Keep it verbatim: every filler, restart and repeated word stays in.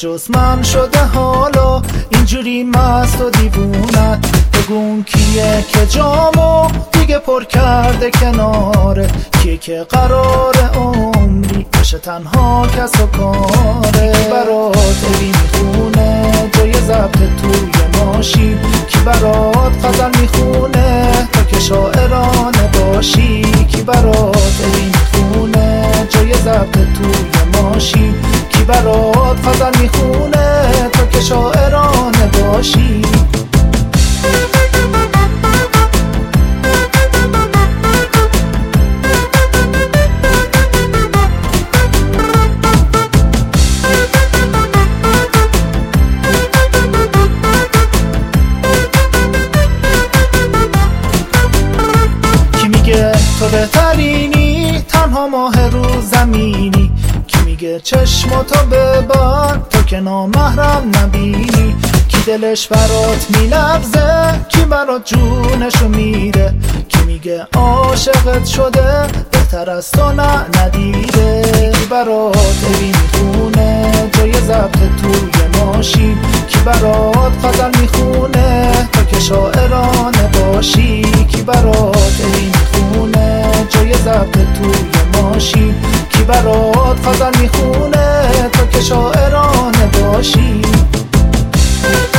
جز من شده حالا اینجوری مست و دیوونت؟ بگون کیه که جامو دیگه پر کرده کناره؟ کیه که قرار عمری بشه تنها کس و کاره؟ کی برات اوی میخونه جای ضبط توی ماشین؟ کی برات غزل میخونه تا که شاعرانه باشی؟ کی برات اوی میخونه جای ضبط توی ماشین؟ کی برات غزل میخونه تا که شاعرانه باشی؟ تو بهترینی تنها ماه رو زمینی؟ کی میگه چشماتو ببند تو که نامحرم نبینی؟ کی دلش برات میلغزه؟ کی برات جونشو میده؟ کی میگه عاشقت شده بهتر از تو نه ندیده؟ کی برات اوی میخونه جای ضبط توی ماشین؟ کی برات غزل میخونه تا که شاعرانه باشی؟ کی برات اوی میخونه جای ضبط توی ماشین؟ کی برات غزل میخونه تا که شاعرانه باشی؟